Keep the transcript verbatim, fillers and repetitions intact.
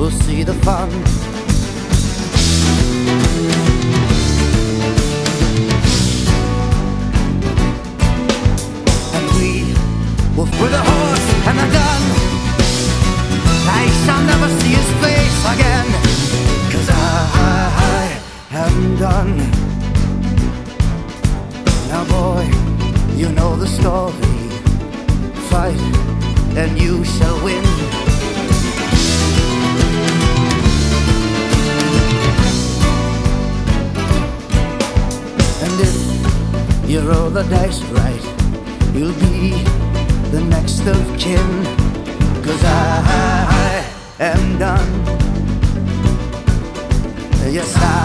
will see the fun. And we will put a horse and a gun. I shall never see his face again, 'cause I am done. Now boy, you know the story. Fight and you shall win. And if you roll the dice right, you'll be the next of kin, 'cause I am done. Yes, I